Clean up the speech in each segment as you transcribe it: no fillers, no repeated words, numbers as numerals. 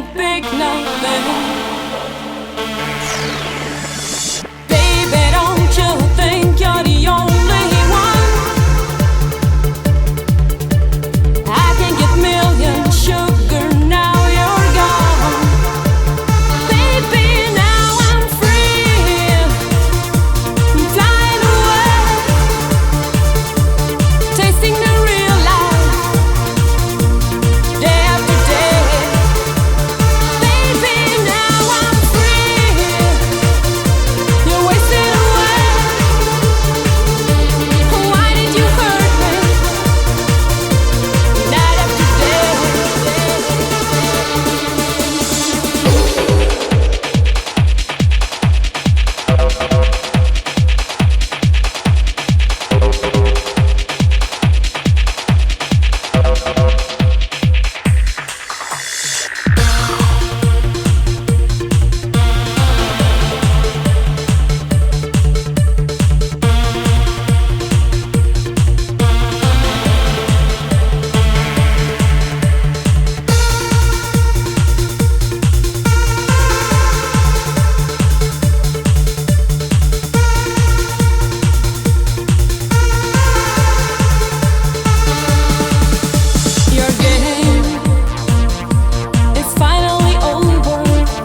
big nothing. Baby, don't you think you're the only one? I can get million sugar, now you're gone. Baby, now I'm free, I'm flying away, tasting the real life, day after day. Baby, now I'm free, you're wasting away. Why did you hurt me, night after day? Your game is finally over.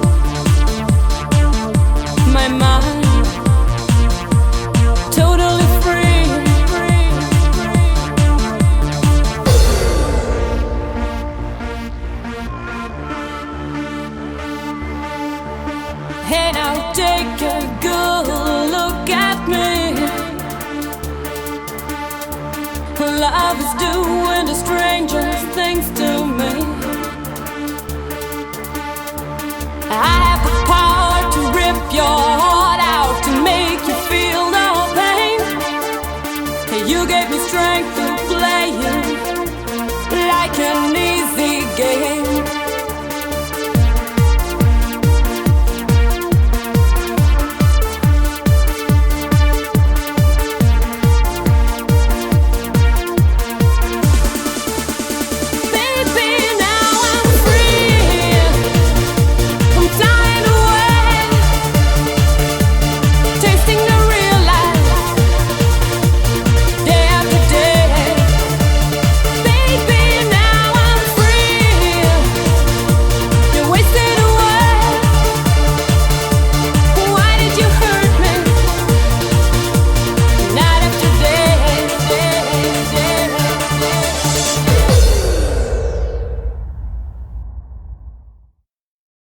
My mind totally free. Hey, now take a good look at me. Love is doing the strangest things to me. I have the power to rip your heart out, to make you feel no pain. You gave me strength